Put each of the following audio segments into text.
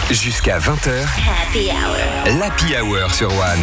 Jusqu'à 20h, l'Happy Hour sur One.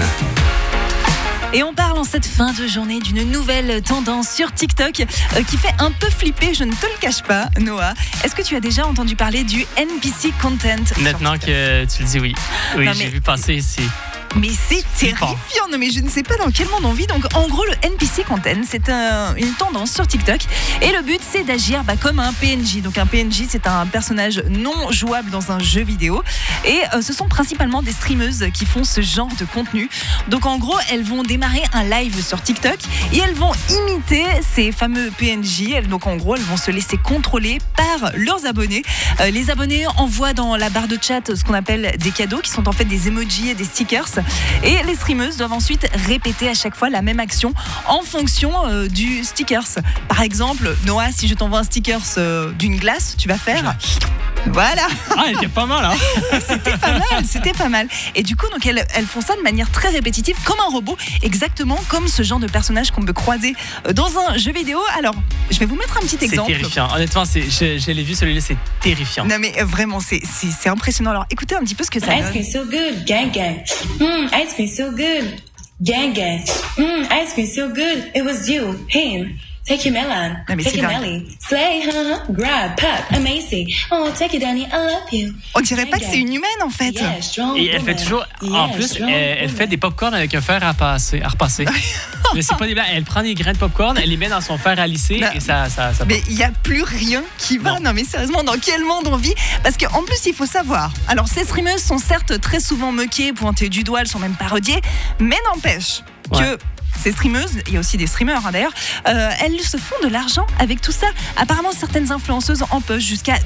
Et on parle en cette fin de journée d'une nouvelle tendance sur TikTok qui fait un peu flipper, je ne te le cache pas, Noah. Est-ce que tu as déjà entendu parler du NPC content? Maintenant que tu le dis, oui. Oui, Non, mais- j'ai vu passer ici. Mais c'est flippant. terrifiant, non mais je ne sais pas dans quel monde on vit. Donc en gros le NPC content c'est une tendance sur TikTok et le but c'est d'agir comme un PNJ. Donc un PNJ c'est un personnage non jouable dans un jeu vidéo et ce sont principalement des streameuses qui font ce genre de contenu. Donc en gros elles vont démarrer un live sur TikTok et elles vont imiter ces fameux PNJ. Donc en gros elles vont se laisser contrôler par leurs abonnés. Les abonnés envoient dans la barre de chat ce qu'on appelle des cadeaux qui sont en fait des emojis et des stickers. Et les streameuses doivent ensuite répéter à chaque fois la même action en fonction du stickers. Par exemple, Noah, si je t'envoie un stickers d'une glace, tu vas faire... Voilà, Ah, elle était pas mal, hein? c'était pas mal. Et du coup, donc elles font ça de manière très répétitive, comme un robot, exactement comme ce genre de personnage qu'on peut croiser dans un jeu vidéo. Alors, je vais vous mettre un petit C'est exemple. terrifiant. Honnêtement, je l'ai vu, celui-là, c'est terrifiant. Non mais vraiment, c'est impressionnant. Alors, écoutez un petit peu ce que ça Ice donne. cream so good, gang gang. Ice cream so good, gang gang. Ice cream so good, it was you, him. Take your melon, Non, mais take c'est your dingue. belly, slay, grab, pop, amazing. Oh, take it, Danny, I love you. On dirait pas que c'est une humaine en fait. Yeah, strong Et elle fait woman. toujours, en Yeah, plus, strong elle fait woman. des popcorn avec un fer à repasser. Mais c'est pas des blagues. Elle prend des grains de popcorn, elle les met dans son fer à lisser Non. et ça Mais il n'y a plus rien qui va. Non mais sérieusement, dans quel monde on vit? Parce qu'en plus, il faut savoir. Alors, ces streameuses sont certes très souvent moquées, pointées du doigt, elles sont même parodiées. Mais n'empêche que Ouais. ces streameuses, il y a aussi des streamers d'ailleurs, elles se font de l'argent avec tout ça. Apparemment, certaines influenceuses empochent jusqu'à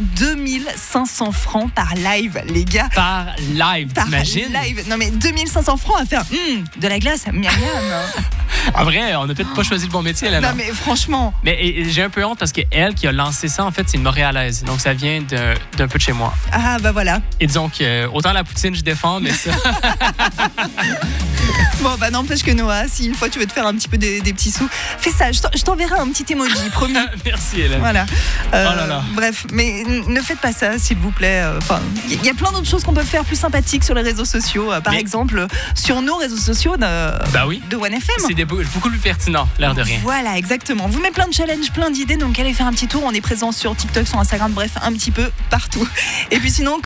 2500 francs par live, les gars. par live, Par t'imagines? live. Non mais 2500 francs à faire de la glace, miam miam. En vrai, on n'a peut-être pas choisi le bon métier, là, Non non? mais franchement. Mais j'ai un peu honte parce qu'elle qui a lancé ça, en fait, c'est une Montréalaise. Donc, ça vient d'un peu de chez moi. Ah bah voilà. Et disons que autant la poutine, je défends, mais ça... Bon, bah n'empêche que Noah, si une fois tu veux te faire un petit peu des petits sous, fais ça. Je t'enverrai un petit emoji, promis. Merci, Hélène. Voilà. Oh là là. Bref, mais ne faites pas ça, s'il vous plaît. Enfin, il y a plein d'autres choses qu'on peut faire plus sympathiques sur les réseaux sociaux. Par Mais- exemple, sur nos réseaux sociaux Bah oui. de OneFM. C'est beaucoup plus pertinent, l'air de rien. Voilà, exactement. On vous met plein de challenges, plein d'idées, donc allez faire un petit tour. On est présent sur TikTok, sur Instagram, bref, un petit peu partout. Et puis sinon,